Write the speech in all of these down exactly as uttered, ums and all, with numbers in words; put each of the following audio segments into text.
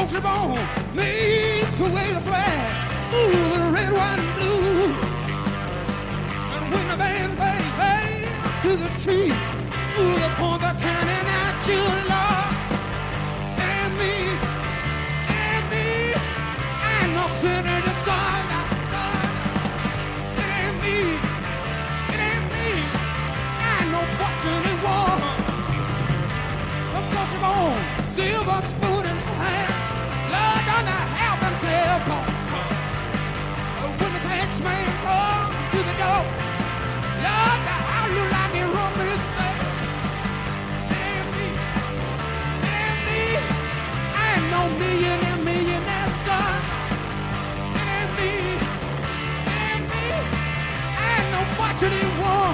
country born, made to wave the flag. Ooh, the red, white, and blue. And when the band plays, play to the tree, ooh, the point they're counting at you, Lord. And me, and me, and no sinner to sign out. And me, and me, and no fortune in war. The country born, silver spoon in hand. Lord, don't I help himself, Lord. When the tax man comes to the door, Lord, how you like it from this side? And me, and me, and no millionaire, millionaire son. And me, and me, and no fortune in war.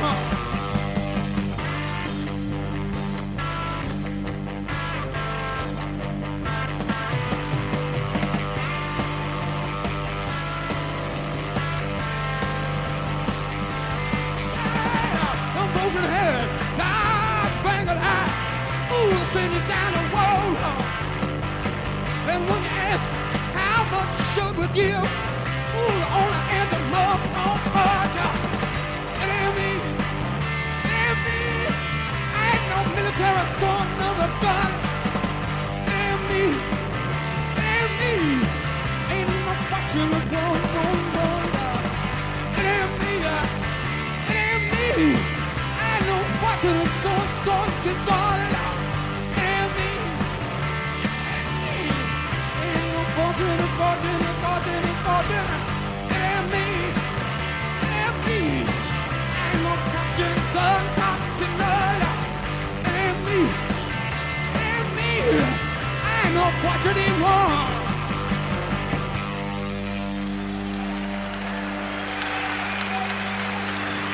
Head, car spangled eye, ooh, send you down the road. And when you ask how much should we give, ooh, the only answer more, more, more. And me, and me, ain't no military son of a gun. And me, and me, ain't no fortune of one, one, one. And me, and me. To the sword, sword gets all out. And me, and me, ain't no fortune, fortune, fortune, fortune. And me, and me, ain't no fortune, son, fortune, and me, and me, ain't no fortune in war.